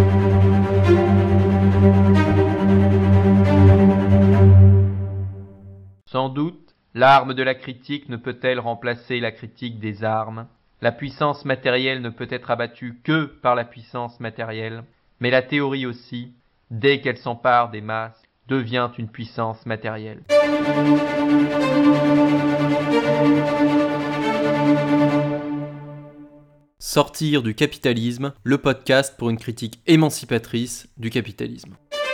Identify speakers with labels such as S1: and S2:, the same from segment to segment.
S1: Sans doute, l'arme de la critique ne peut-elle remplacer la critique des armes. La puissance matérielle ne peut être abattue que par la puissance matérielle, mais la théorie aussi, dès qu'elle s'empare des masses, devient une puissance matérielle.
S2: Sortir du capitalisme, le podcast pour une critique émancipatrice du capitalisme.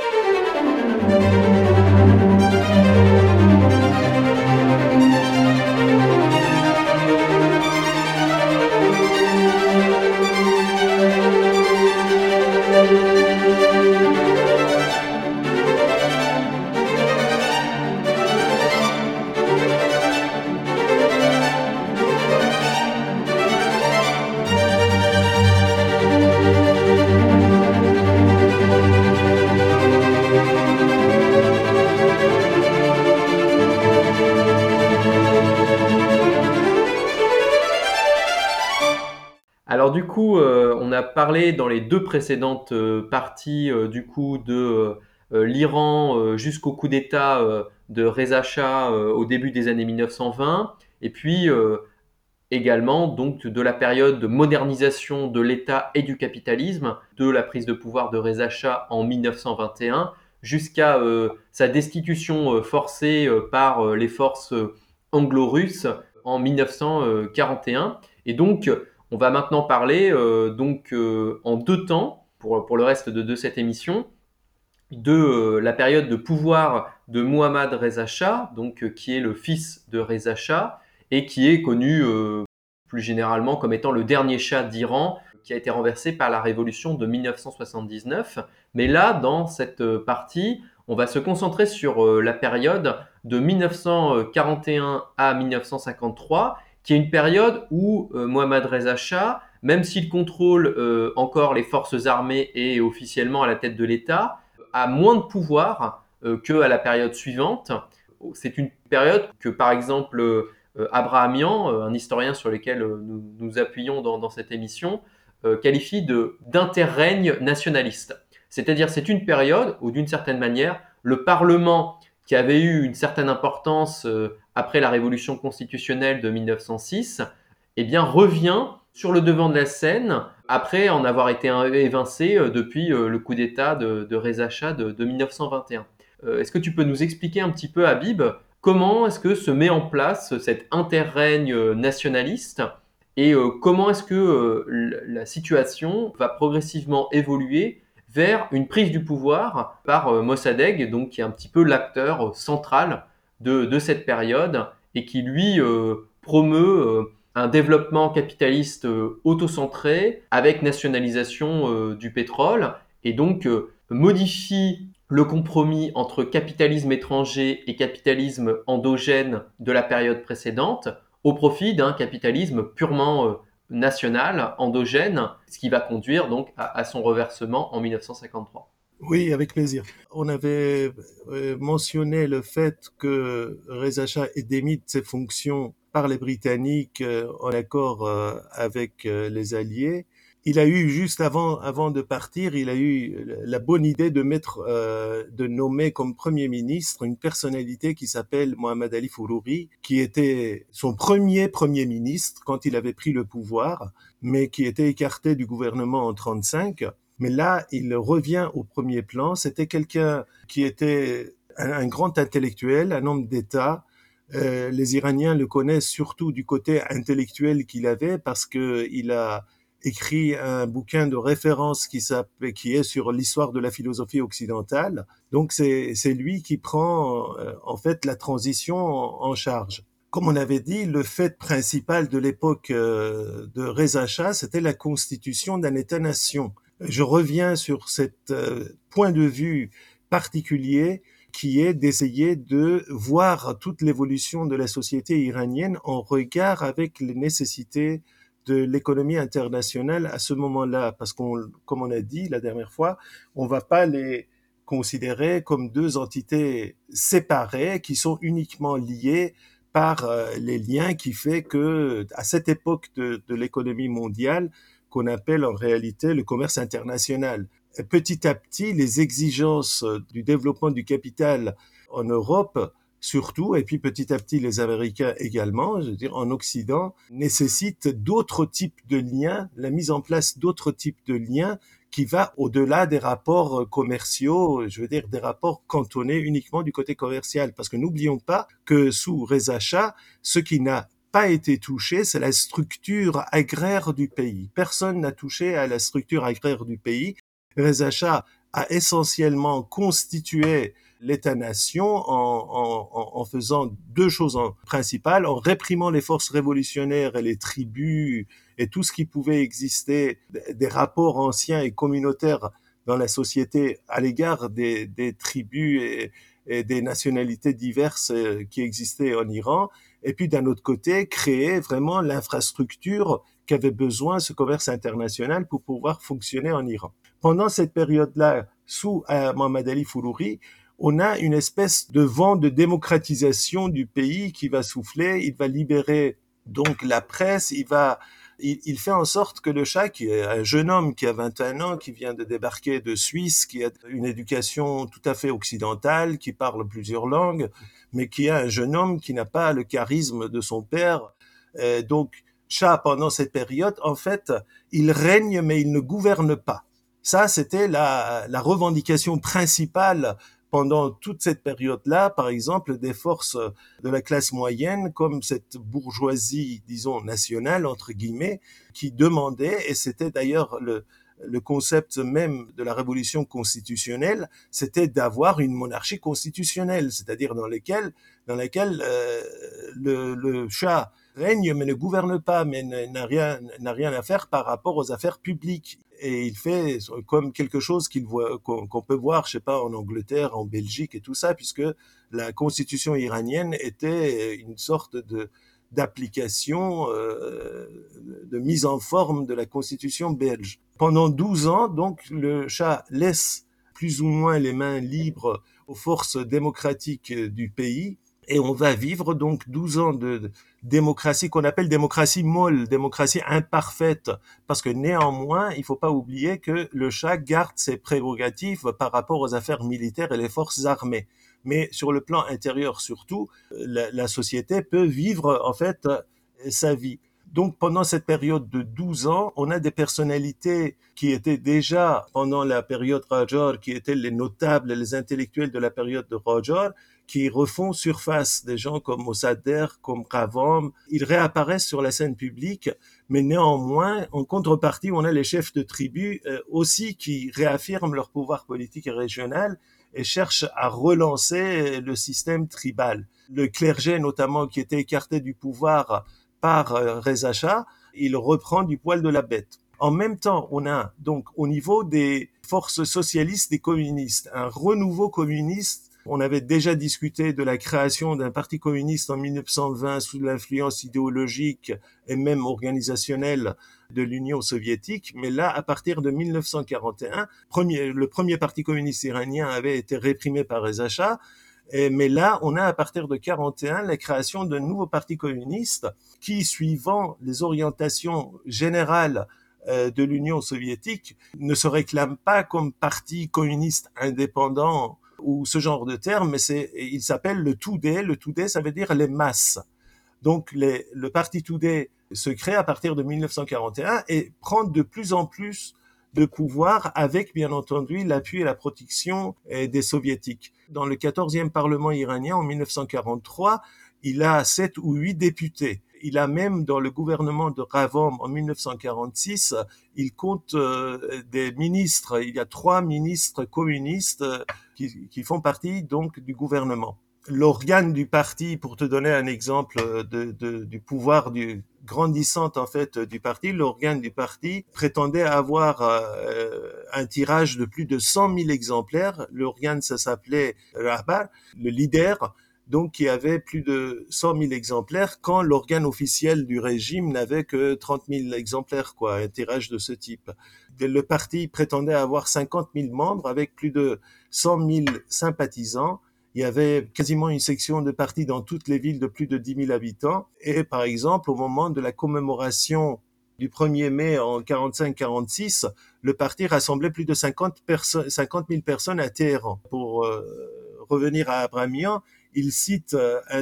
S1: Alors du coup, on a parlé dans les deux précédentes parties de l'Iran jusqu'au coup d'État de Reza Shah au début des années 1920, et puis également donc de la période de modernisation de l'État et du capitalisme, de la prise de pouvoir de Reza Shah en 1921 jusqu'à sa destitution forcée par les forces anglo-russes en 1941. Et donc, on va maintenant parler en deux temps, pour le reste de cette émission, de la période de pouvoir de Mohammad Reza Shah, qui est le fils de Reza Shah, et qui est connu plus généralement comme étant le dernier Shah d'Iran, qui a été renversé par la révolution de 1979. Mais là, dans cette partie, on va se concentrer sur la période de 1941 à 1953, qui est une période où Mohammad Reza Shah, même s'il contrôle encore les forces armées et est officiellement à la tête de l'État, a moins de pouvoir qu'à la période suivante. C'est une période que, par exemple, Abrahamian, un historien sur lequel nous nous appuyons dans cette émission, qualifie d'interrègne nationaliste. C'est-à-dire, c'est une période où, d'une certaine manière, le Parlement, qui avait eu une certaine importance après la révolution constitutionnelle de 1906, eh bien, revient sur le devant de la scène après en avoir été évincé depuis le coup d'État de Reza Shah de 1921. Est-ce que tu peux nous expliquer un petit peu, Habib, comment est-ce que se met en place cet interrègne nationaliste et comment est-ce que la situation va progressivement évoluer vers une prise du pouvoir par Mossadegh, donc qui est un petit peu l'acteur central de cette période et qui lui promeut un développement capitaliste autocentré avec nationalisation du pétrole et donc modifie le compromis entre capitalisme étranger et capitalisme endogène de la période précédente au profit d'un capitalisme purement national, endogène, ce qui va conduire donc à son reversement en 1953.
S3: Oui, avec plaisir. On avait mentionné le fait que Reza Shah est démis de ses fonctions par les Britanniques en accord avec les Alliés. Il a eu, juste avant de partir, il a eu la bonne idée de nommer comme Premier ministre une personnalité qui s'appelle Mohammad Ali Fourouri, qui était son premier Premier ministre quand il avait pris le pouvoir, mais qui était écarté du gouvernement en 1935. Mais là, il revient au premier plan. C'était quelqu'un qui était un grand intellectuel, un homme d'État. Les Iraniens le connaissent surtout du côté intellectuel qu'il avait parce que il a écrit un bouquin de référence qui est sur l'histoire de la philosophie occidentale. Donc c'est lui qui prend en fait la transition en charge. Comme on avait dit, le fait principal de l'époque de Reza Shah, c'était la constitution d'un État-nation. Je reviens sur cet point de vue particulier qui est d'essayer de voir toute l'évolution de la société iranienne en regard avec les nécessités de l'économie internationale à ce moment-là. Parce comme on a dit la dernière fois, on ne va pas les considérer comme deux entités séparées qui sont uniquement liées par les liens qui fait que à cette époque de l'économie mondiale, qu'on appelle en réalité le commerce international. Et petit à petit, les exigences du développement du capital en Europe, surtout, et puis petit à petit les Américains également, je veux dire en Occident, nécessitent d'autres types de liens, la mise en place d'autres types de liens qui va au-delà des rapports commerciaux, je veux dire des rapports cantonnés uniquement du côté commercial. Parce que n'oublions pas que sous Reza Shah, ce qui n'a pas été touché, c'est la structure agraire du pays. Personne n'a touché à la structure agraire du pays. Reza Shah a essentiellement constitué l'État-nation en faisant deux choses principales, en réprimant les forces révolutionnaires et les tribus et tout ce qui pouvait exister, des rapports anciens et communautaires dans la société à l'égard des tribus et des nationalités diverses qui existaient en Iran, et puis d'un autre côté, créer vraiment l'infrastructure qu'avait besoin ce commerce international pour pouvoir fonctionner en Iran. Pendant cette période-là, sous Mohammad Ali Foulouri, on a une espèce de vent de démocratisation du pays qui va souffler. Il va libérer donc la presse, il fait en sorte que le Shah, qui est un jeune homme qui a 21 ans, qui vient de débarquer de Suisse, qui a une éducation tout à fait occidentale, qui parle plusieurs langues, mais qui est un jeune homme qui n'a pas le charisme de son père. Donc, Shah, pendant cette période, en fait, il règne, mais il ne gouverne pas. Ça, c'était la revendication principale pendant toute cette période-là, par exemple, des forces de la classe moyenne, comme cette bourgeoisie, disons, nationale, entre guillemets, qui demandait, et c'était d'ailleurs le concept même de la révolution constitutionnelle, c'était d'avoir une monarchie constitutionnelle, c'est-à-dire dans laquelle le Shah règne mais ne gouverne pas, mais n'a rien à faire par rapport aux affaires publiques. Et il fait comme quelque chose qu'on peut voir, je sais pas, en Angleterre, en Belgique et tout ça, puisque la constitution iranienne était une sorte d'application, de mise en forme de la constitution belge. Pendant 12 ans, donc, le Shah laisse plus ou moins les mains libres aux forces démocratiques du pays, et on va vivre donc 12 ans de démocratie qu'on appelle démocratie molle, démocratie imparfaite, parce que néanmoins, il faut pas oublier que le Shah garde ses prérogatives par rapport aux affaires militaires et les forces armées. Mais sur le plan intérieur surtout, la société peut vivre en fait sa vie. Donc pendant cette période de 12 ans, on a des personnalités qui étaient déjà pendant la période Qajar, qui étaient les notables et les intellectuels de la période de Qajar, qui refont surface, des gens comme Mossadegh, comme Qavam. Ils réapparaissent sur la scène publique, mais néanmoins, en contrepartie, on a les chefs de tribus aussi qui réaffirment leur pouvoir politique et régional et cherchent à relancer le système tribal. Le clergé, notamment, qui était écarté du pouvoir par Reza Shah, il reprend du poil de la bête. En même temps, on a donc au niveau des forces socialistes et communistes un renouveau communiste. On avait déjà discuté de la création d'un parti communiste en 1920 sous l'influence idéologique et même organisationnelle de l'Union soviétique, mais là, à partir de 1941, le premier parti communiste iranien avait été réprimé par Reza Shah, mais là, on a à partir de 41 la création d'un nouveau parti communiste qui, suivant les orientations générales de l'Union soviétique, ne se réclame pas comme parti communiste indépendant ou ce genre de terme, mais il s'appelle le Toudé. Le Toudé, ça veut dire les masses. Donc le parti Toudé se crée à partir de 1941 et prend de plus en plus de pouvoir avec, bien entendu, l'appui et la protection des soviétiques. Dans le 14e Parlement iranien, en 1943, il a 7 ou 8 députés. Il a même, dans le gouvernement de Qavam en 1946, il compte des ministres. Il y a 3 ministres communistes qui font partie donc du gouvernement. L'organe du parti, pour te donner un exemple du pouvoir grandissant en fait du parti, l'organe du parti prétendait avoir un tirage de plus de 100 000 exemplaires. L'organe, ça s'appelait Rahbar, le leader, donc qui avait plus de 100 000 exemplaires, quand l'organe officiel du régime n'avait que 30 000 exemplaires, quoi, un tirage de ce type. Le parti prétendait avoir 50 000 membres avec plus de 100 000 sympathisants. Il y avait quasiment une section de parti dans toutes les villes de plus de 10 000 habitants. Et par exemple, au moment de la commémoration du 1er mai en 45-46, le parti rassemblait plus de 50 000 personnes à Téhéran. Pour revenir à Abramian, il cite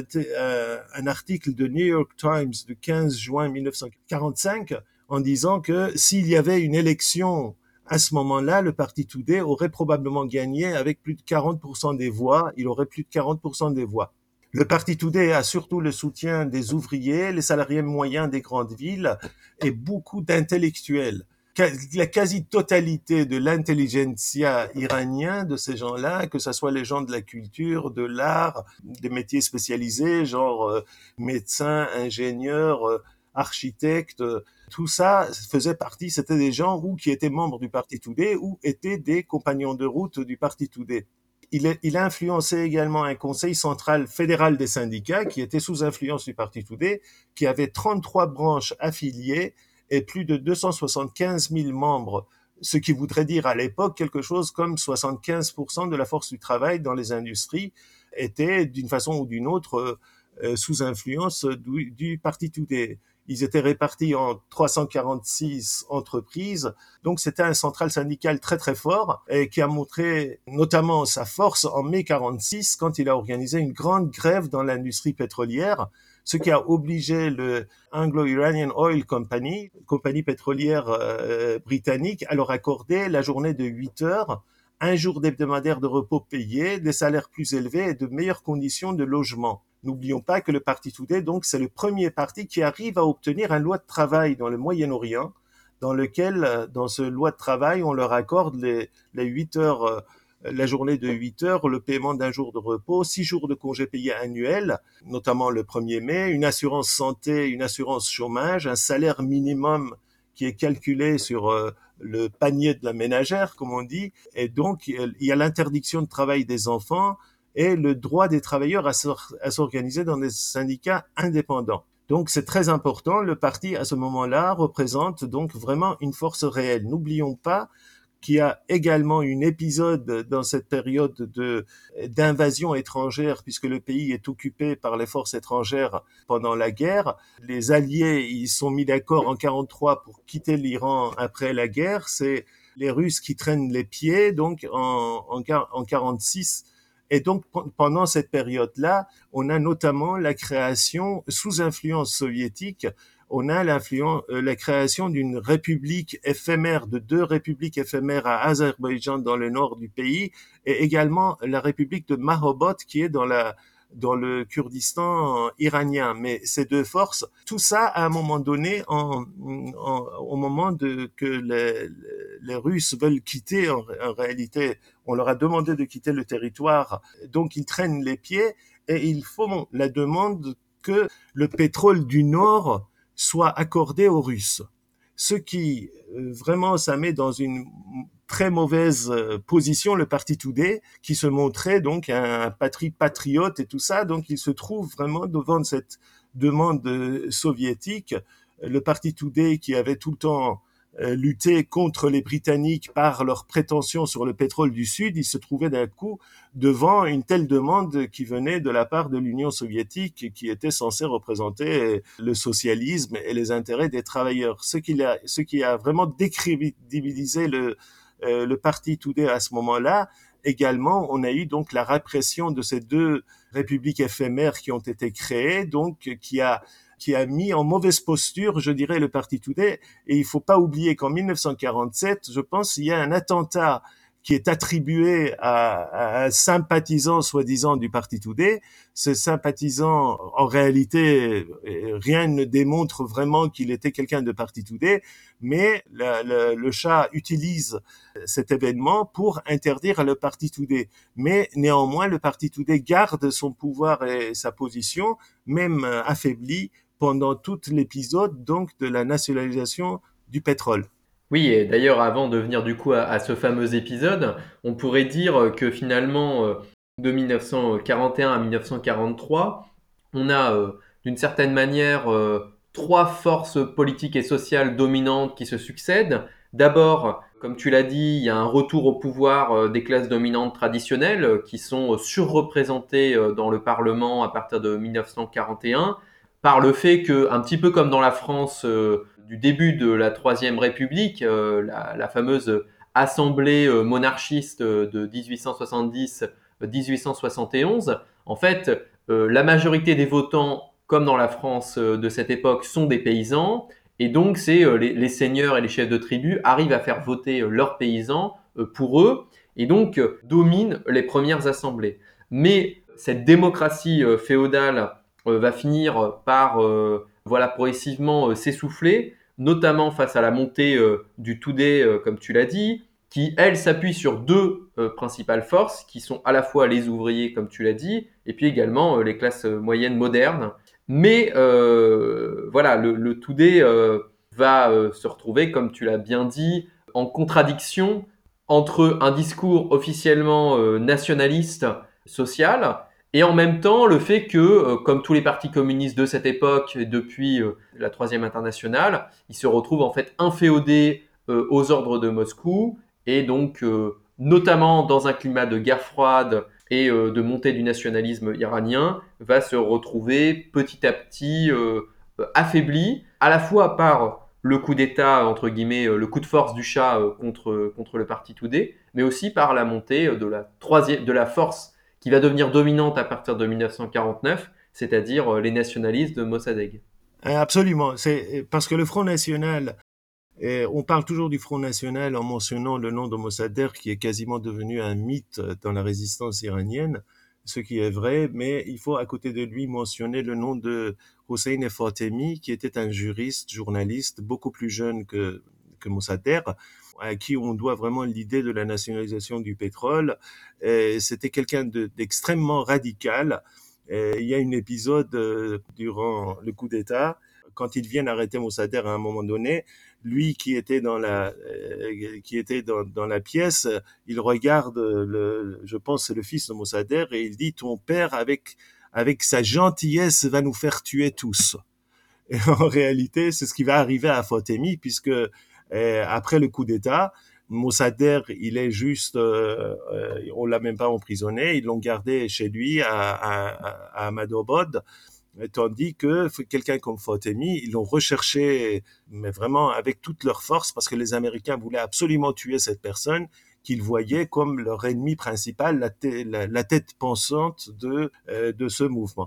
S3: un article de New York Times du 15 juin 1945 en disant que s'il y avait une élection à ce moment-là, le parti Toudé aurait probablement gagné avec plus de 40% des voix. Il aurait plus de 40% des voix. Le parti Toudé a surtout le soutien des ouvriers, les salariés moyens des grandes villes et beaucoup d'intellectuels. La quasi-totalité de l'intelligentsia iranien, de ces gens-là, que ce soit les gens de la culture, de l'art, des métiers spécialisés, genre médecins, ingénieurs, architectes, tout ça faisait partie, c'était des gens qui étaient membres du parti Toudé ou étaient des compagnons de route du parti Toudé. Il a influencé également un conseil central fédéral des syndicats qui était sous influence du parti Toudé, qui avait 33 branches affiliées et plus de 275 000 membres, ce qui voudrait dire à l'époque quelque chose comme 75% de la force du travail dans les industries était d'une façon ou d'une autre sous influence du parti Toudé. Ils étaient répartis en 346 entreprises. Donc, c'était un central syndical très, très fort et qui a montré notamment sa force en mai 46 quand il a organisé une grande grève dans l'industrie pétrolière, ce qui a obligé le Anglo-Iranian Oil Company, compagnie pétrolière britannique, à leur accorder la journée de 8 heures, un jour hebdomadaire de repos payé, des salaires plus élevés et de meilleures conditions de logement. N'oublions pas que le parti Toudé, donc, c'est le premier parti qui arrive à obtenir une loi de travail dans le Moyen-Orient, dans lequel, dans ce loi de travail, on leur accorde les 8 heures, la journée de 8 heures, le paiement d'un jour de repos, 6 jours de congés payés annuels, notamment le 1er mai, une assurance santé, une assurance chômage, un salaire minimum qui est calculé sur le panier de la ménagère, comme on dit, et donc il y a l'interdiction de travail des enfants, et le droit des travailleurs à s'organiser dans des syndicats indépendants. Donc c'est très important, le parti à ce moment-là représente donc vraiment une force réelle. N'oublions pas qu'il y a également un épisode dans cette période d'invasion étrangère, puisque le pays est occupé par les forces étrangères pendant la guerre. Les Alliés, ils sont mis d'accord en 43 pour quitter l'Iran après la guerre. C'est les Russes qui traînent les pieds, donc en 46. Et donc, pendant cette période-là, on a notamment la création, sous influence soviétique, on a la création d'une république éphémère, de 2 républiques éphémères à Azerbaïdjan dans le nord du pays, et également la république de Mahabod qui est dans le Kurdistan iranien. Mais ces 2 forces, tout ça à un moment donné, au moment que les Russes veulent quitter, en réalité, on leur a demandé de quitter le territoire, donc ils traînent les pieds et ils font la demande que le pétrole du Nord soit accordé aux Russes. Ce qui, vraiment, ça met dans une très mauvaise position le parti Toudé, qui se montrait donc un patriote et tout ça, donc il se trouve vraiment devant cette demande soviétique. Le parti Toudé qui avait tout le temps lutté contre les Britanniques par leurs prétentions sur le pétrole du Sud, il se trouvait d'un coup devant une telle demande qui venait de la part de l'Union soviétique qui était censée représenter le socialisme et les intérêts des travailleurs. Ce qui a vraiment décrédibilisé le parti Toudé à ce moment-là. Également, on a eu donc la répression de ces 2 républiques éphémères qui ont été créées, donc qui a mis en mauvaise posture, je dirais, le parti Toudé. Et il faut pas oublier qu'en 1947, je pense, il y a un attentat qui est attribué à un sympathisant soi-disant du parti Toudé. Ce sympathisant, en réalité, rien ne démontre vraiment qu'il était quelqu'un de parti Toudé, mais le Shah utilise cet événement pour interdire le parti Toudé. Mais néanmoins, le parti Toudé garde son pouvoir et sa position, même affaibli, pendant tout l'épisode donc de la nationalisation du pétrole.
S1: Oui, et d'ailleurs, avant de venir du coup à ce fameux épisode, on pourrait dire que finalement, de 1941 à 1943, on a d'une certaine manière 3 forces politiques et sociales dominantes qui se succèdent. D'abord, comme tu l'as dit, il y a un retour au pouvoir des classes dominantes traditionnelles qui sont surreprésentées dans le Parlement à partir de 1941 par le fait que, un petit peu comme dans la France du début de la Troisième République, la fameuse assemblée monarchiste de 1870-1871, en fait, la majorité des votants, comme dans la France de cette époque, sont des paysans. Et donc, c'est les seigneurs et les chefs de tribu arrivent à faire voter leurs paysans pour eux, et donc dominent les premières assemblées. Mais cette démocratie féodale va finir par voilà, progressivement s'essouffler, notamment face à la montée du Tudeh, comme tu l'as dit, qui, elle, s'appuie sur deux principales forces, qui sont à la fois les ouvriers, comme tu l'as dit, et puis également les classes moyennes modernes. Mais voilà, le Tudeh va se retrouver, comme tu l'as bien dit, en contradiction entre un discours officiellement nationaliste, social, et en même temps le fait que, comme tous les partis communistes de cette époque, depuis la Troisième Internationale, ils se retrouvent en fait inféodés aux ordres de Moscou, et donc notamment dans un climat de guerre froide et de montée du nationalisme iranien, va se retrouver petit à petit affaibli, à la fois par le coup d'État, entre guillemets, le coup de force du Shah contre le parti Tudeh, mais aussi par la montée de la force qui va devenir dominante à partir de 1949, c'est-à-dire les nationalistes de Mossadegh.
S3: Absolument. C'est parce que le Front National, on parle toujours du Front National en mentionnant le nom de Mossadegh, qui est quasiment devenu un mythe dans la résistance iranienne, ce qui est vrai, mais il faut à côté de lui mentionner le nom de Hossein Fatemi, qui était un juriste, journaliste, beaucoup plus jeune que Mossadegh, à qui on doit vraiment l'idée de la nationalisation du pétrole. C'était quelqu'un d'extrêmement radical. Il y a un épisode durant le coup d'État, quand ils viennent arrêter Mossadegh à un moment donné, lui qui était dans la pièce, il regarde je pense c'est le fils de Mossadegh, et il dit: ton père avec sa gentillesse va nous faire tuer tous. Et en réalité, c'est ce qui va arriver à Fatemi, puisque après le coup d'État, Mossadegh, il est juste, on l'a même pas emprisonné, ils l'ont gardé chez lui à Ahmadabad, tandis que quelqu'un comme Fatemi, ils l'ont recherché, mais vraiment avec toute leur force, parce que les Américains voulaient absolument tuer cette personne qu'ils voyaient comme leur ennemi principal, la tête pensante de ce mouvement.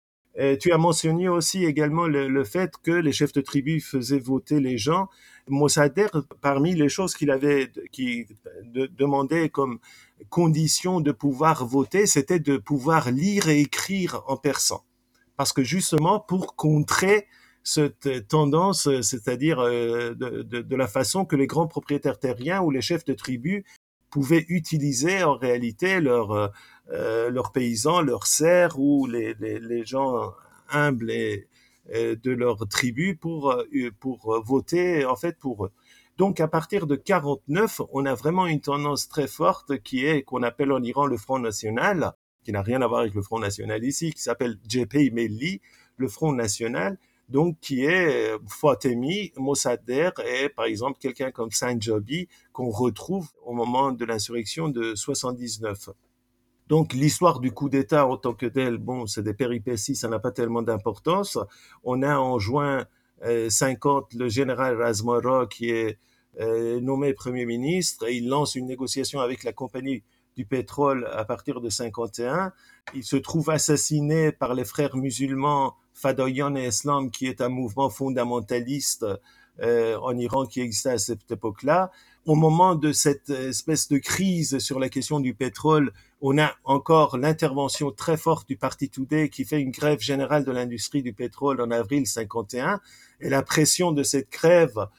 S3: Tu as mentionné aussi également le fait que les chefs de tribu faisaient voter les gens. Mossadegh, parmi les choses qui demandait comme condition de pouvoir voter, c'était de pouvoir lire et écrire en persan. Parce que justement, pour contrer cette tendance, c'est-à-dire de la façon que les grands propriétaires terriens ou les chefs de tribu pouvaient utiliser en réalité leurs paysans, leurs serfs ou les gens humbles de leur tribu pour voter en fait pour eux. Donc à partir de 49, on a vraiment une tendance très forte qu'on appelle en Iran le Front National, qui n'a rien à voir avec le Front National ici, qui s'appelle Cephe-i Milli, le Front National, donc qui est Fatemi, Mossadegh et par exemple quelqu'un comme Sanjabi qu'on retrouve au moment de l'insurrection de 79. Donc l'histoire du coup d'État en tant que tel, bon, c'est des péripéties, ça n'a pas tellement d'importance. On a en juin 50 le général Razmara qui est nommé Premier ministre, et il lance une négociation avec la compagnie du pétrole à partir de 51. Il se trouve assassiné par les frères musulmans Fadayan et Islam, qui est un mouvement fondamentaliste en Iran qui existait à cette époque-là. Au moment de cette espèce de crise sur la question du pétrole, on a encore l'intervention très forte du parti Tudeh qui fait une grève générale de l'industrie du pétrole en avril 51, et la pression de cette grève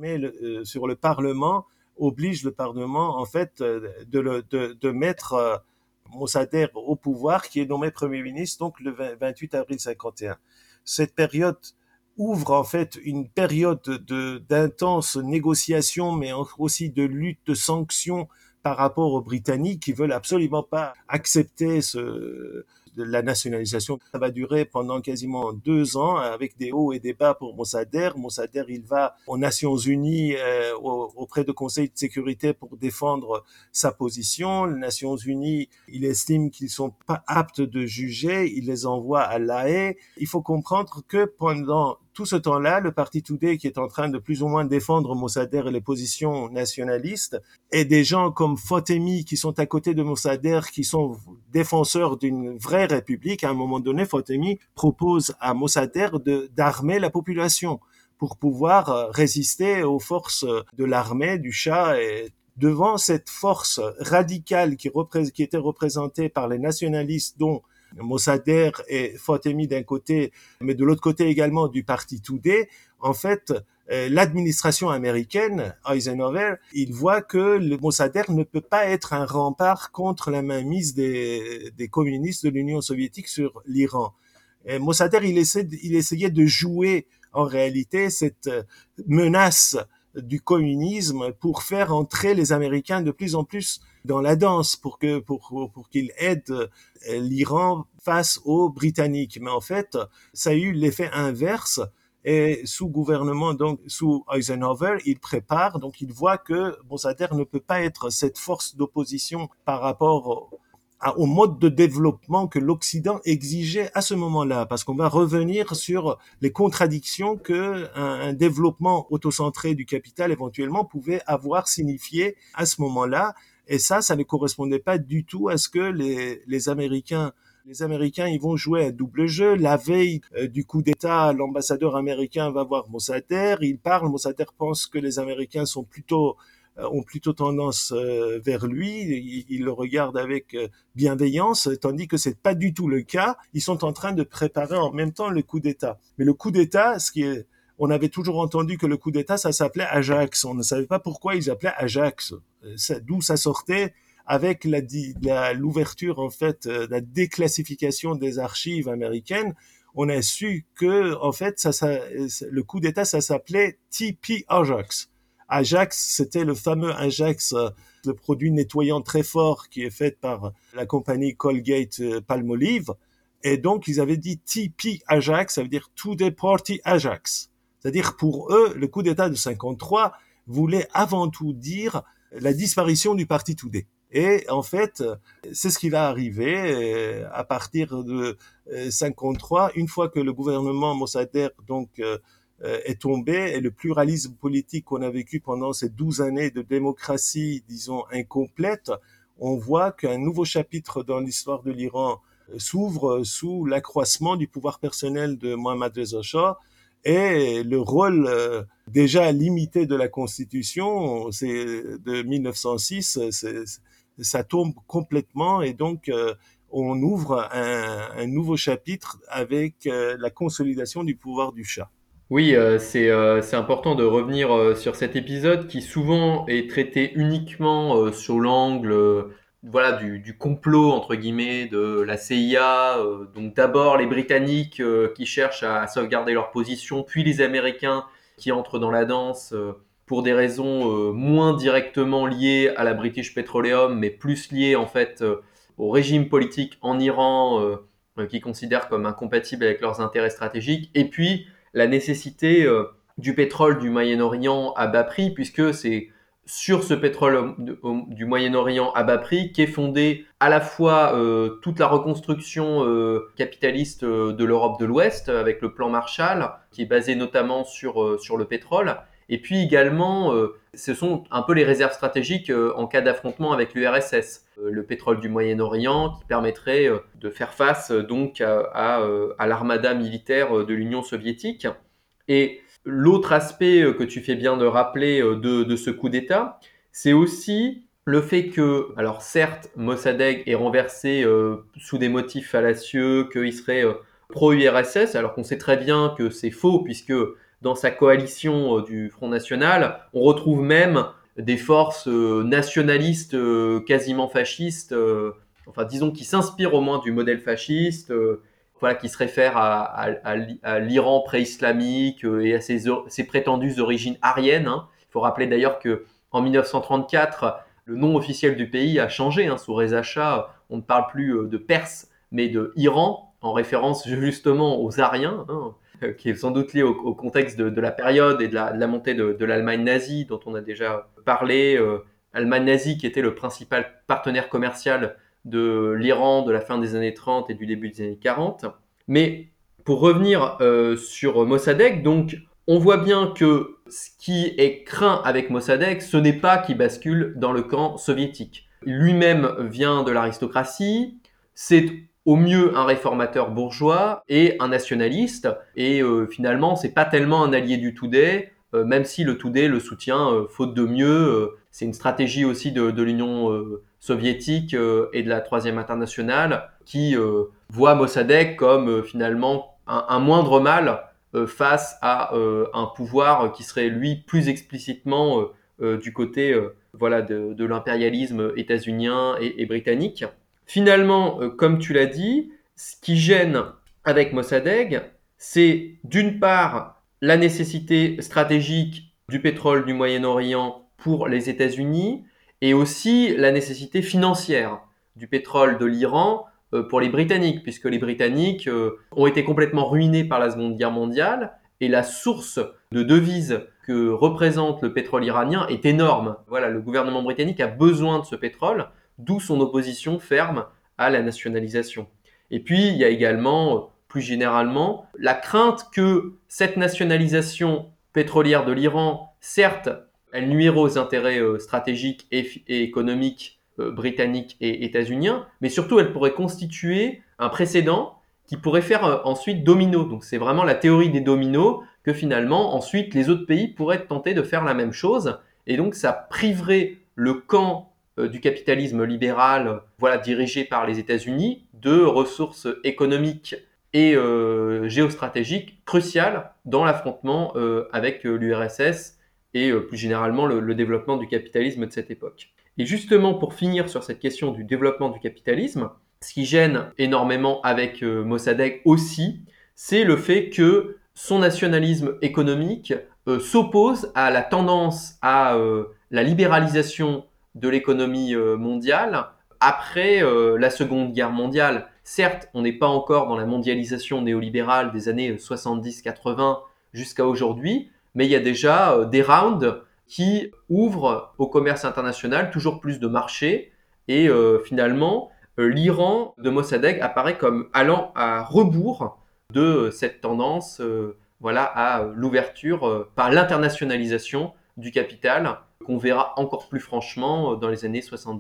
S3: sur le Parlement oblige le Parlement en fait de mettre Mossadegh au pouvoir, qui est nommé Premier ministre donc le 28 avril 51. Cette période ouvre en fait une période d'intenses négociations, mais aussi de lutte, de sanctions par rapport aux Britanniques qui veulent absolument pas accepter la nationalisation. Ça va durer pendant quasiment 2 ans avec des hauts et des bas pour Mossadegh. Mossadegh, il va aux Nations Unies auprès du Conseil de sécurité pour défendre sa position. Les Nations Unies, il estime qu'ils sont pas aptes de juger, il les envoie à La Haye. Il faut comprendre que pendant tout ce temps-là, le parti Toudé, qui est en train de plus ou moins défendre Mossadegh et les positions nationalistes, et des gens comme Fatemi qui sont à côté de Mossadegh, qui sont défenseurs d'une vraie république, à un moment donné, Fatemi propose à Mossadegh d'armer la population pour pouvoir résister aux forces de l'armée, du Shah. Et devant cette force radicale qui était représentée par les nationalistes, dont Mossadegh et Fatemi d'un côté, mais de l'autre côté également du parti Toudé, en fait, l'administration américaine, Eisenhower, il voit que le Mossadegh ne peut pas être un rempart contre la mainmise des communistes de l'Union soviétique sur l'Iran. Et Mossadegh, il essayait de jouer en réalité cette menace du communisme pour faire entrer les Américains de plus en plus dans la danse pour qu'ils aident l'Iran face aux Britanniques. Mais en fait, ça a eu l'effet inverse. Et sous Eisenhower, il prépare, donc il voit que Mossadegh ne peut pas être cette force d'opposition par rapport au mode de développement que l'Occident exigeait à ce moment-là, parce qu'on va revenir sur les contradictions que un développement autocentré du capital éventuellement pouvait avoir signifié à ce moment-là. Et ça ne correspondait pas du tout à ce que les Américains, ils vont jouer un double jeu. La veille du coup d'État, l'ambassadeur américain va voir Mossadegh, Mossadegh pense que les Américains ont plutôt tendance vers lui, il le regarde avec bienveillance, tandis que c'est pas du tout le cas. Ils sont en train de préparer en même temps le coup d'État. Mais le coup d'État, on avait toujours entendu que le coup d'État, ça s'appelait Ajax. On ne savait pas pourquoi ils appelaient Ajax. D'où ça sortait avec l'ouverture, en fait, la déclassification des archives américaines. On a su que, en fait, le coup d'État, ça s'appelait TP Ajax. Ajax, c'était le fameux Ajax, le produit nettoyant très fort qui est fait par la compagnie Colgate-Palmolive. Et donc, ils avaient dit TP Ajax, ça veut dire Today Party Ajax. C'est-à-dire, pour eux, le coup d'État de 53 voulait avant tout dire la disparition du parti Toudé. Et en fait, c'est ce qui va arriver à partir de 53, une fois que le gouvernement Mossadegh, donc, est tombé, et le pluralisme politique qu'on a vécu pendant ces 12 années de démocratie, disons, incomplète, on voit qu'un nouveau chapitre dans l'histoire de l'Iran s'ouvre sous l'accroissement du pouvoir personnel de Mohammad Reza Shah, et le rôle déjà limité de la Constitution, c'est de 1906, ça tombe complètement, et donc on ouvre un nouveau chapitre avec la consolidation du pouvoir du Shah.
S1: Oui, c'est important de revenir sur cet épisode qui souvent est traité uniquement sur l'angle voilà, du complot, entre guillemets, de la CIA. Donc d'abord les Britanniques qui cherchent à sauvegarder leur position, puis les Américains qui entrent dans la danse pour des raisons moins directement liées à la British Petroleum, mais plus liées en fait au régime politique en Iran qu'ils considèrent comme incompatible avec leurs intérêts stratégiques. Et puis la nécessité du pétrole du Moyen-Orient à bas prix, puisque c'est sur ce pétrole du Moyen-Orient à bas prix qu'est fondée à la fois toute la reconstruction capitaliste de l'Europe de l'Ouest, avec le plan Marshall, qui est basé notamment sur le pétrole. Et puis également, ce sont un peu les réserves stratégiques en cas d'affrontement avec l'URSS. Le pétrole du Moyen-Orient qui permettrait de faire face donc à l'armada militaire de l'Union soviétique. Et l'autre aspect que tu fais bien de rappeler de ce coup d'État, c'est aussi le fait que, alors certes, Mossadegh est renversé sous des motifs fallacieux, qu'il serait pro-URSS, alors qu'on sait très bien que c'est faux, puisque dans sa coalition du Front National, on retrouve même des forces nationalistes quasiment fascistes, enfin disons qui s'inspirent au moins du modèle fasciste, voilà, qui se réfèrent à l'Iran pré-islamique et à ses prétendues origines aryennes. Hein. Il faut rappeler d'ailleurs qu'en 1934, le nom officiel du pays a changé. Hein. Sous Reza Shah, on ne parle plus de Perse, mais de Iran, en référence justement aux Aryens, hein, qui est sans doute lié au contexte de la période et de la montée de l'Allemagne nazie, dont on a déjà parlé. L'Allemagne nazie qui était le principal partenaire commercial de l'Iran de la fin des années 30 et du début des années 40. Mais Pour revenir sur Mossadegh, donc on voit bien que ce qui est craint avec Mossadegh, ce n'est pas qu'il bascule dans le camp soviétique. Lui-même vient de l'aristocratie, c'est au mieux un réformateur bourgeois et un nationaliste, et finalement c'est pas tellement un allié du Tudeh, même si le Tudeh le soutient faute de mieux. C'est une stratégie aussi de l'Union soviétique et de la Troisième Internationale qui voit Mossadegh comme finalement un moindre mal face à un pouvoir qui serait lui plus explicitement du côté voilà, de l'impérialisme états-unien et britannique. Finalement, comme tu l'as dit, ce qui gêne avec Mossadegh, c'est d'une part la nécessité stratégique du pétrole du Moyen-Orient pour les États-Unis et aussi la nécessité financière du pétrole de l'Iran pour les Britanniques, puisque les Britanniques ont été complètement ruinés par la Seconde Guerre mondiale et la source de devises que représente le pétrole iranien est énorme. Voilà, le gouvernement britannique a besoin de ce pétrole, d'où son opposition ferme à la nationalisation. Et puis, il y a également, plus généralement, la crainte que cette nationalisation pétrolière de l'Iran, certes, elle nuirait aux intérêts stratégiques et économiques britanniques et états-uniens, mais surtout elle pourrait constituer un précédent qui pourrait faire ensuite domino. Donc c'est vraiment la théorie des dominos que finalement ensuite les autres pays pourraient tenter de faire la même chose, et donc ça priverait le camp du capitalisme libéral, voilà, dirigé par les États-Unis, de ressources économiques et géostratégiques cruciales dans l'affrontement avec l'URSS et plus généralement le développement du capitalisme de cette époque. Et justement, pour finir sur cette question du développement du capitalisme, ce qui gêne énormément avec Mossadegh aussi, c'est le fait que son nationalisme économique s'oppose à la tendance à la libéralisation de l'économie mondiale après la Seconde Guerre mondiale. Certes, on n'est pas encore dans la mondialisation néolibérale des années 70-80 jusqu'à aujourd'hui, mais il y a déjà des rounds qui ouvrent au commerce international toujours plus de marchés et finalement l'Iran de Mossadegh apparaît comme allant à rebours de cette tendance voilà, à l'ouverture par l'internationalisation du capital qu'on verra encore plus franchement dans les années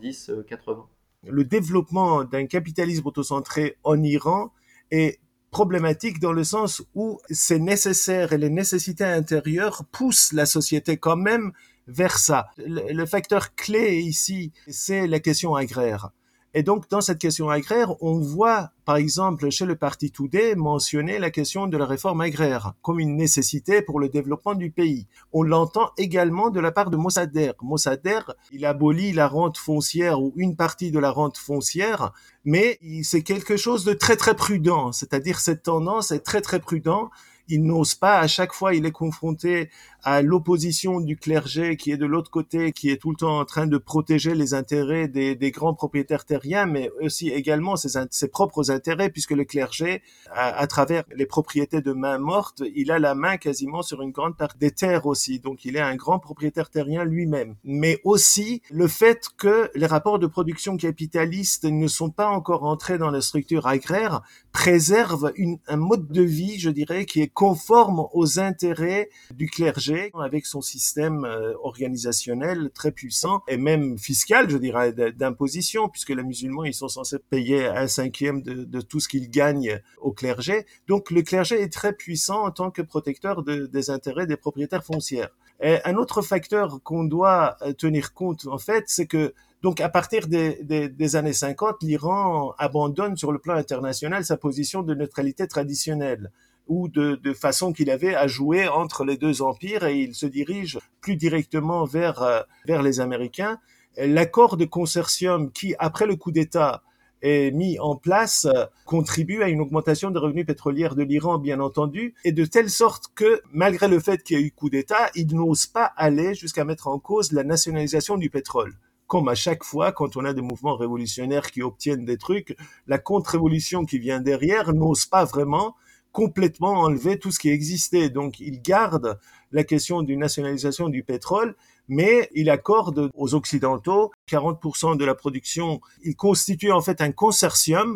S1: 70-80.
S3: Le développement d'un capitalisme autocentré en Iran est problématique dans le sens où c'est nécessaire et les nécessités intérieures poussent la société quand même vers ça. Le facteur clé ici, c'est la question agraire. Et donc, dans cette question agraire, on voit, par exemple, chez le parti Tudeh, mentionner la question de la réforme agraire comme une nécessité pour le développement du pays. On l'entend également de la part de Mossadegh. Mossadegh, il abolit la rente foncière ou une partie de la rente foncière, mais c'est quelque chose de très, très prudent. C'est-à-dire, cette tendance est très, très prudent. Il n'ose pas, à chaque fois, il est confronté à l'opposition du clergé qui est de l'autre côté, qui est tout le temps en train de protéger les intérêts des grands propriétaires terriens, mais aussi également ses propres intérêts, puisque le clergé, à travers les propriétés de main morte, il a la main quasiment sur une grande partie des terres aussi. Donc, il est un grand propriétaire terrien lui-même. Mais aussi, le fait que les rapports de production capitalistes ne sont pas encore entrés dans la structure agraire préserve un mode de vie, je dirais, qui est conforme aux intérêts du clergé, avec son système organisationnel très puissant et même fiscal, je dirais, d'imposition, puisque les musulmans, ils sont censés payer 1/5 de tout ce qu'ils gagnent au clergé. Donc le clergé est très puissant en tant que protecteur des intérêts des propriétaires foncières. Et un autre facteur qu'on doit tenir compte, en fait, c'est que donc, à partir des années 50, l'Iran abandonne sur le plan international sa position de neutralité traditionnelle ou de façon qu'il avait à jouer entre les deux empires, et il se dirige plus directement vers les Américains. L'accord de consortium qui, après le coup d'État, est mis en place contribue à une augmentation des revenus pétroliers de l'Iran, bien entendu, et de telle sorte que, malgré le fait qu'il y a eu coup d'État, il n'ose pas aller jusqu'à mettre en cause la nationalisation du pétrole. Comme à chaque fois, quand on a des mouvements révolutionnaires qui obtiennent des trucs, la contre-révolution qui vient derrière n'ose pas vraiment complètement enlever tout ce qui existait. Donc, il garde la question d'une nationalisation du pétrole, mais il accorde aux Occidentaux 40% de la production. Il constitue en fait un consortium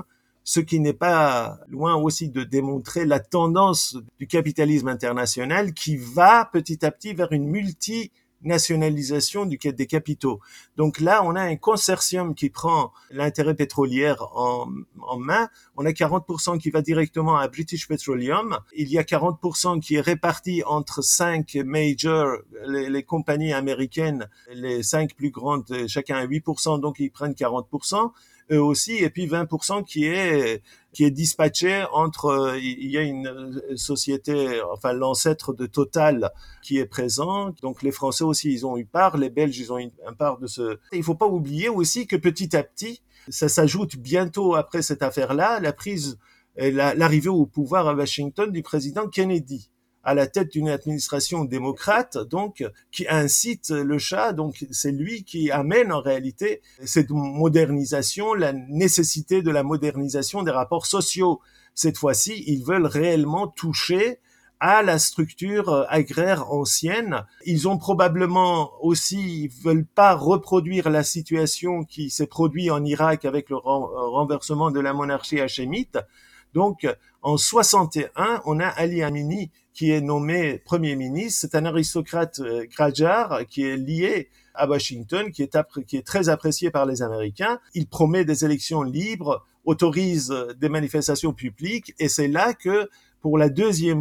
S3: ce qui n'est pas loin aussi de démontrer la tendance du capitalisme international qui va petit à petit vers une multinationalisation des capitaux. Donc là, on a un consortium qui prend l'intérêt pétrolier en main. On a 40% qui va directement à British Petroleum. Il y a 40% qui est réparti entre 5 majors, les compagnies américaines, les 5 plus grandes, chacun à 8%, donc ils prennent 40%. Eux aussi, et puis 20% qui est dispatché entre, il y a une société, enfin l'ancêtre de Total qui est présent, donc les Français aussi ils ont eu part, les Belges ils ont eu une part de ce. Il faut pas oublier aussi que petit à petit, ça s'ajoute bientôt après cette affaire-là, l'arrivée au pouvoir à Washington du président Kennedy, à la tête d'une administration démocrate, donc, qui incite le Shah, donc, c'est lui qui amène en réalité cette modernisation, la nécessité de la modernisation des rapports sociaux. Cette fois-ci, ils veulent réellement toucher à la structure agraire ancienne. Ils ont probablement aussi, ils veulent pas reproduire la situation qui s'est produite en Irak avec le renversement de la monarchie hachémite. Donc, en 61, on a Ali Amini qui est nommé Premier ministre. C'est un aristocrate Qajar qui est lié à Washington, qui est très apprécié par les Américains. Il promet des élections libres, autorise des manifestations publiques, et c'est là que, pour la deuxième,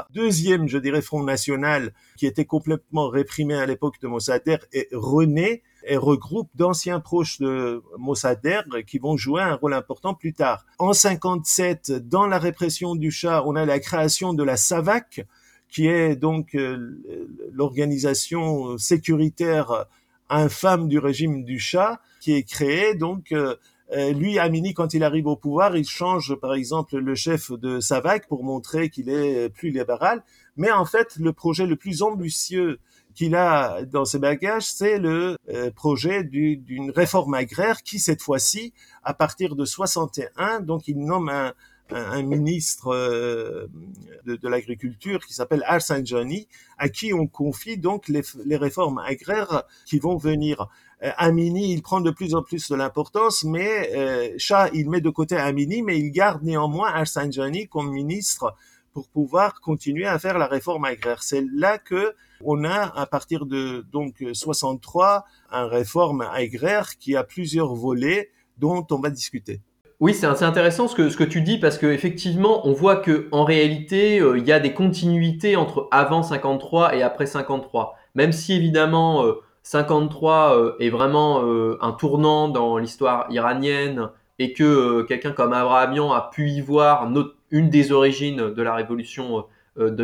S3: je dirais, Front National, qui était complètement réprimé à l'époque de Mossadegh, est rené et regroupe d'anciens proches de Mossadegh qui vont jouer un rôle important plus tard. En 57, dans la répression du Shah, on a la création de la SAVAK, qui est donc l'organisation sécuritaire infâme du régime du Shah, qui est créée. Donc, lui, Amini, quand il arrive au pouvoir, il change, par exemple, le chef de SAVAK pour montrer qu'il est plus libéral. Mais en fait, le projet le plus ambitieux qu'il a dans ses bagages, c'est le projet d'une réforme agraire qui, cette fois-ci, à partir de 61, donc il nomme un ministre de l'agriculture qui s'appelle Rafsanjani, à qui on confie donc les réformes agraires qui vont venir. Amini, il prend de plus en plus de l'importance, mais Shah, il met de côté Amini, mais il garde néanmoins Rafsanjani comme ministre pour pouvoir continuer à faire la réforme agraire. C'est là que on a, à partir de donc 63, une réforme agraire qui a plusieurs volets dont on va discuter.
S1: Oui, c'est assez intéressant ce que tu dis parce qu'effectivement, on voit qu'en réalité, il y a des continuités entre avant 53 et après 53. Même si évidemment, 53 est vraiment un tournant dans l'histoire iranienne et que quelqu'un comme Abrahamian a pu y voir une des origines de la révolution de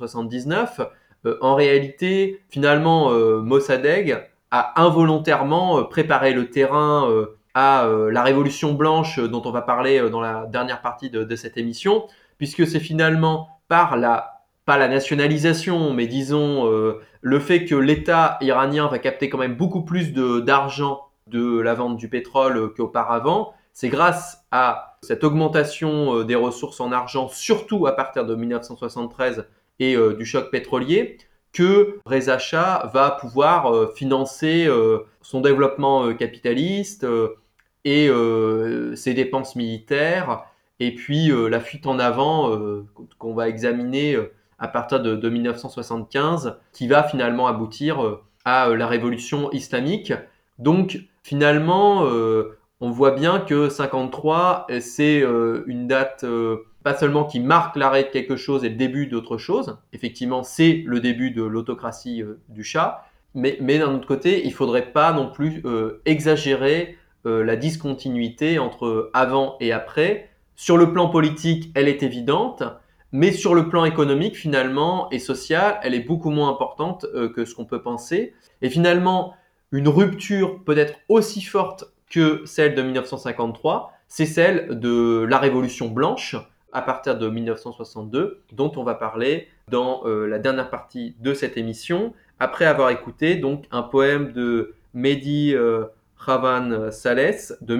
S1: 1979, en réalité, finalement, Mossadegh a involontairement préparé le terrain à la Révolution blanche dont on va parler dans la dernière partie de cette émission, puisque c'est finalement pas la nationalisation, mais disons le fait que l'État iranien va capter quand même beaucoup plus d'argent de la vente du pétrole qu'auparavant. C'est grâce à cette augmentation des ressources en argent, surtout à partir de 1973 et du choc pétrolier, que Reza Shah va pouvoir financer son développement capitaliste et ses dépenses militaires, et puis la fuite en avant qu'on va examiner à partir de 1975, qui va finalement aboutir à la révolution islamique. Donc finalement, on voit bien que 53, c'est une date pas seulement qui marque l'arrêt de quelque chose et le début d'autre chose. Effectivement, c'est le début de l'autocratie du Shah. Mais d'un autre côté, il ne faudrait pas non plus exagérer la discontinuité entre avant et après. Sur le plan politique, elle est évidente, mais sur le plan économique, finalement, et social, elle est beaucoup moins importante que ce qu'on peut penser. Et finalement, une rupture peut-être aussi forte que celle de 1953, c'est celle de la Révolution blanche à partir de 1962, dont on va parler dans la dernière partie de cette émission, après avoir écouté donc un poème de Mehdi Ravan Saleh de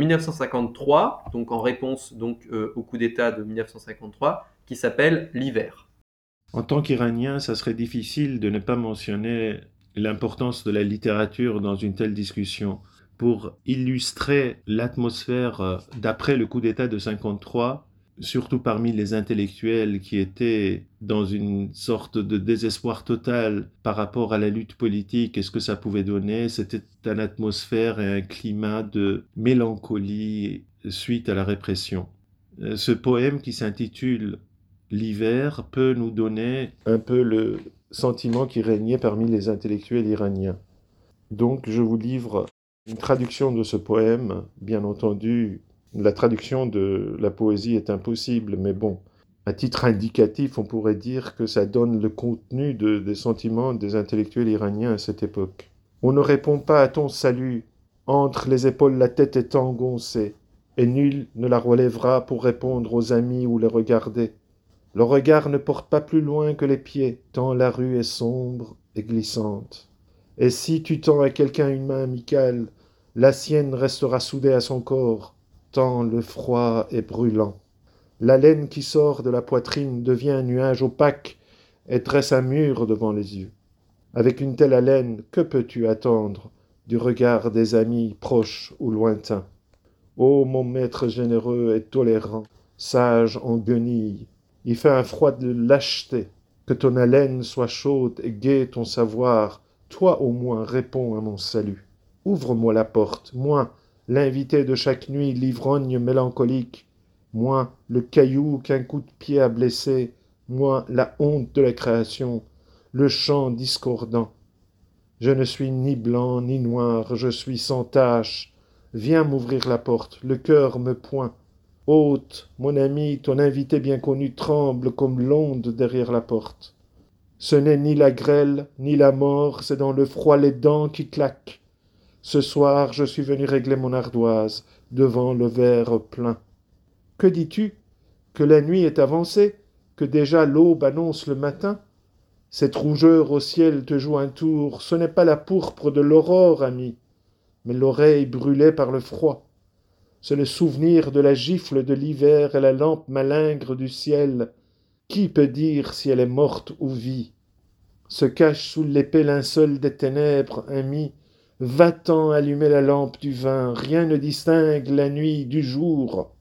S1: 1953, donc en réponse donc, au coup d'État de 1953, qui s'appelle L'hiver.
S3: En tant qu'Iranien, ça serait difficile de ne pas mentionner l'importance de la littérature dans une telle discussion. pour illustrer l'atmosphère d'après le coup d'État de 1953, surtout parmi les intellectuels qui étaient dans une sorte de désespoir total par rapport à la lutte politique et ce que ça pouvait donner. C'était une atmosphère et un climat de mélancolie suite à la répression. Ce poème qui s'intitule « L'hiver » peut nous donner un peu le sentiment qui régnait parmi les intellectuels iraniens. Donc je vous livre une traduction de ce poème. Bien entendu, la traduction de la poésie est impossible, mais bon, à titre indicatif, on pourrait dire que ça donne le contenu des sentiments des intellectuels iraniens à cette époque. On ne répond pas à ton salut, entre les épaules la tête est engoncée, et nul ne la relèvera pour répondre aux amis ou les regarder. Le regard ne porte pas plus loin que les pieds, tant la rue est sombre et glissante. Et si tu tends à quelqu'un une main amicale, la sienne restera soudée à son corps, tant le froid est brûlant. L'haleine qui sort de la poitrine devient un nuage opaque et dresse un mur devant les yeux. Avec une telle haleine, que peux-tu attendre du regard des amis proches ou lointains? Ô mon maître généreux et tolérant, sage en guenille, il fait un froid de lâcheté, que ton haleine soit chaude et gaie ton savoir, toi au moins réponds à mon salut. Ouvre-moi la porte, moi, l'invité de chaque nuit, l'ivrogne mélancolique, moi, le caillou qu'un coup de pied a blessé, moi, la honte de la création, le chant discordant. Je ne suis ni blanc ni noir, je suis sans tache. Viens m'ouvrir la porte, le cœur me point. Hôte, mon ami, ton invité bien connu tremble comme l'onde derrière la porte. Ce n'est ni la grêle, ni la mort, c'est dans le froid les dents qui claquent. Ce soir, je suis venu régler mon ardoise, devant le verre plein. Que dis-tu? Que la nuit est avancée? Que déjà l'aube annonce le matin? Cette rougeur au ciel te joue un tour, ce n'est pas la pourpre de l'aurore, ami, mais l'oreille brûlée par le froid. C'est le souvenir de la gifle de l'hiver et la lampe malingre du ciel. Qui peut dire si elle est morte ou vit? Se cache sous l'épais linceul des ténèbres, ami. Va-t'en allumer la lampe du vin, rien ne distingue la nuit du jour.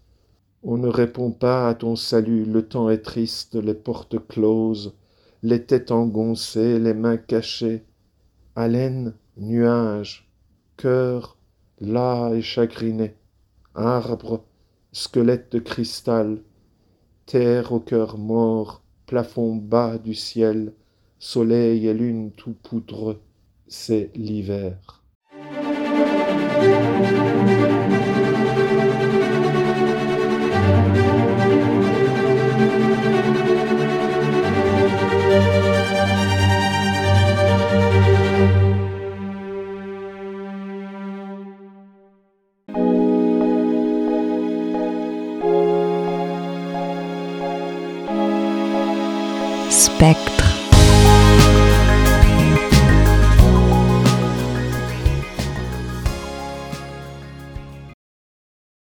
S3: On ne répond pas à ton salut, le temps est triste, les portes closes, les têtes engoncées, les mains cachées. Haleine, nuage, cœur, las et chagriné. Arbre, squelette de cristal, terre au cœur mort, plafond bas du ciel, soleil et lune tout poudreux, c'est l'hiver.
S4: Spectre.